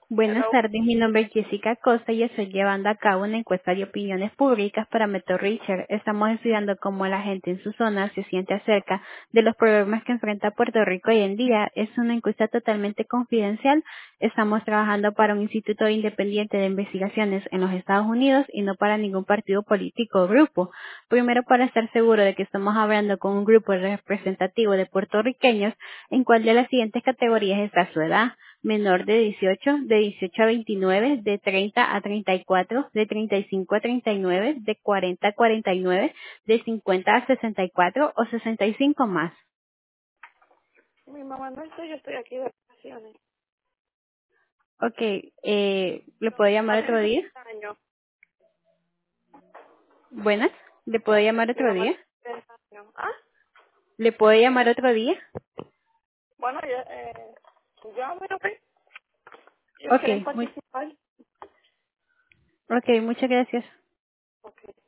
Buenas Hello. tardes, mi nombre es Jessica Costa y estoy llevando a cabo una encuesta de opiniones públicas para Meto Richard. Estamos estudiando cómo la gente en su zona se siente acerca de los problemas que enfrenta Puerto Rico hoy en día. Es una encuesta totalmente confidencial. Estamos trabajando para un instituto independiente de investigaciones en los Estados Unidos y no para ningún partido político o grupo. Primero, para estar seguro de que estamos hablando con un grupo representativo de puertorriqueños, ¿en cuál de las siguientes categorías está su edad? Menor de 18, de 18 a 29, de 30 a 34, de 35 a 39, de 40 a 49, de 50 a 64 o 65 más. Mi mamá no estoy, yo estoy aquí de vacaciones. Ok, ¿le puedo Mamá llamar tiene otro día? 60 años. Buenas, ¿le puedo llamar Mi otro mamá día? tiene 60 años. Ah, ¿Le puedo llamar otro día? bueno, yo mira, pues, ellos quieren Ok, participar. ok, muchas gracias. Ok.